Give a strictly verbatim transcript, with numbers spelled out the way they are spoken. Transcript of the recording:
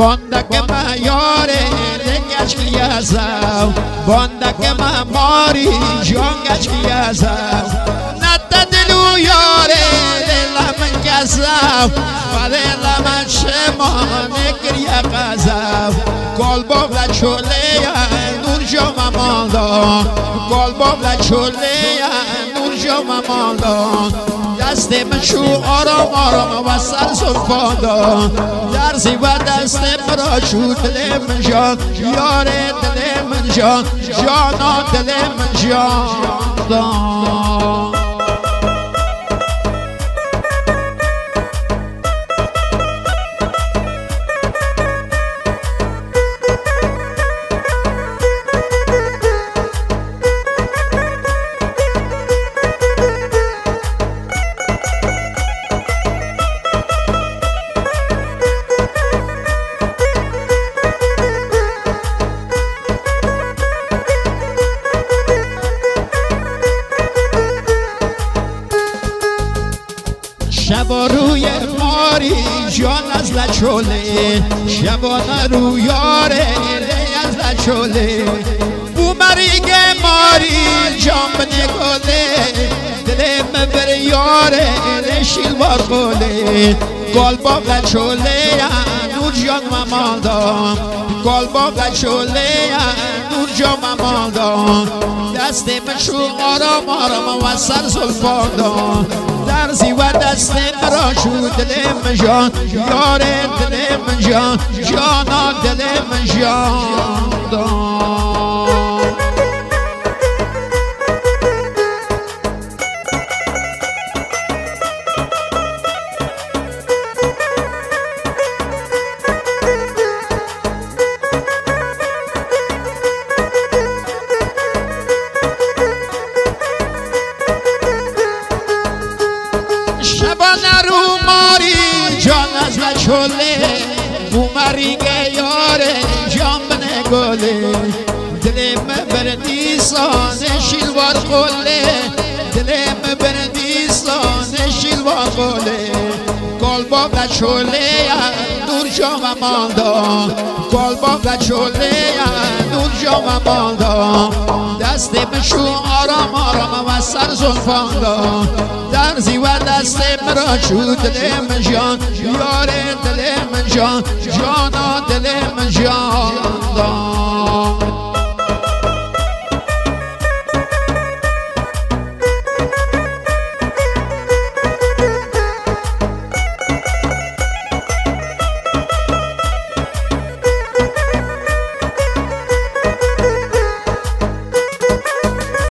بانده که من یاره دنگش کیازم بانده که من ماری جانگش کیازم نتا دلو یاره دلم کسم و دلم شمان کریا قزم گل بابلا چوله نور جام ماندان گل بابلا چوله نور جام ماندان دست من شو آرام آرام و سر سلفاندان در زیبا دست مرا شو دل من جان یار دل من جان جانا دل من جان شبا روی ماری جان از لچوله شبانه رو یاره از لچوله بو مریگ ماری جان بنگوله دلم بر یاره شیلوار قوله گل باب لچوله نور جان مماندان گل باب لچوله نور جان مماندان دست من شو آرام آرام و سر زلفاندان در زیوه دست مرا شو دل من جان یار دل من جان جانا دل من جان شبانه رو ماری جان از لچوله بو مریگه یاره جان بنه گله دلم بر نیسان شیلوار قوله دلم بر نیسان شیلوار قوله گل باب لچوله نور جام ماندان گل باب لچوله نور جام ماندان دست بشو آرام آرام و سر زلفاندان در زیوه دست مرا شو دل من جان یار دل من جان جانا دل من جان